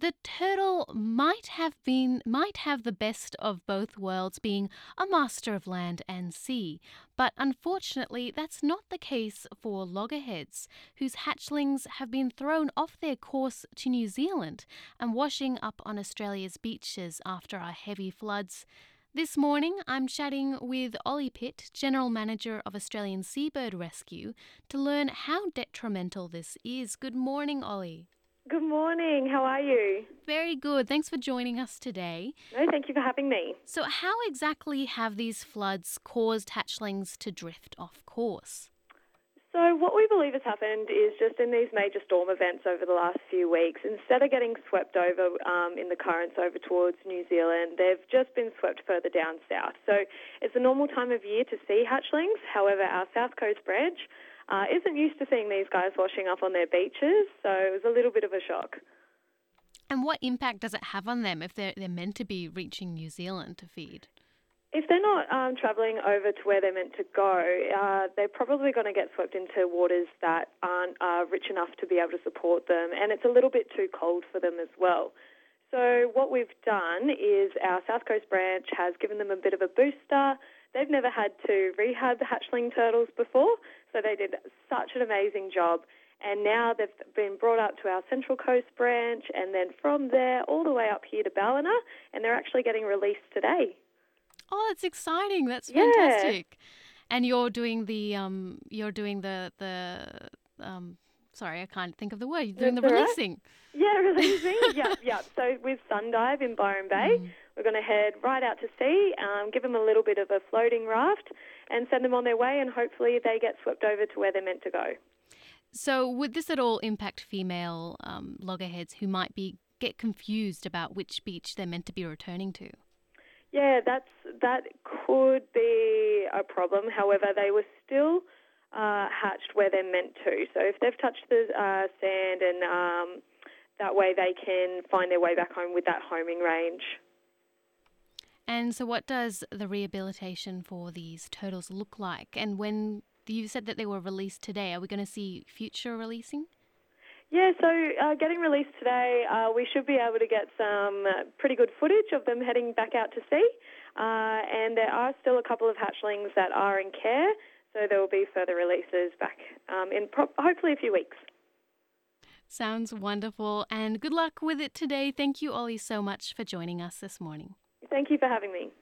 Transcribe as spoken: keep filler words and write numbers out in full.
The turtle might have been might have the best of both worlds, being a master of land and sea, but unfortunately that's not the case for loggerheads, whose hatchlings have been thrown off their course to New Zealand and washing up on Australia's beaches after our heavy floods. This morning, I'm chatting with Ollie Pitt, General Manager of Australian Seabird Rescue, to learn how detrimental this is. Good morning, Ollie. Good morning. How are you? Very good. Thanks for joining us today. No, thank you for having me. So how exactly have these floods caused hatchlings to drift off course? So what we believe has happened is just in these major storm events over the last few weeks, instead of getting swept over um, in the currents over towards New Zealand, they've just been swept further down south. So it's a normal time of year to see hatchlings. However, our South Coast branch uh, isn't used to seeing these guys washing up on their beaches, so it was a little bit of a shock. And what impact does it have on them if they're, they're meant to be reaching New Zealand to feed? If they're not um, travelling over to where they're meant to go, uh, they're probably going to get swept into waters that aren't uh, rich enough to be able to support them, and it's a little bit too cold for them as well. So what we've done is our South Coast branch has given them a bit of a booster. They've never had to rehab the hatchling turtles before, so they did such an amazing job. And now they've been brought up to our Central Coast branch, and then from there all the way up here to Ballina, and they're actually getting released today. Oh, that's exciting! That's Yeah. fantastic. And you're doing the um, you're doing the the um, sorry, I can't think of the word. You're doing That's the all right. releasing. Yeah, releasing. yep, yep. So with Sundive in Byron Bay, Mm. we're going to head right out to sea, um, give them a little bit of a floating raft, and send them on their way, and hopefully they get swept over to where they're meant to go. So would this at all impact female um, loggerheads who might be get confused about which beach they're meant to be returning to? Yeah, that's that could be a problem. However, they were still uh, hatched where they're meant to. So if they've touched the uh, sand, and um, that way they can find their way back home with that homing range. And so what does the rehabilitation for these turtles look like? And when you said that they were released today, are we going to see future releasing? Yeah, so uh, getting released today, uh, we should be able to get some uh, pretty good footage of them heading back out to sea. Uh, and there are still a couple of hatchlings that are in care, so there will be further releases back um, in pro- hopefully a few weeks. Sounds wonderful, and good luck with it today. Thank you, Ollie, so much for joining us this morning. Thank you for having me.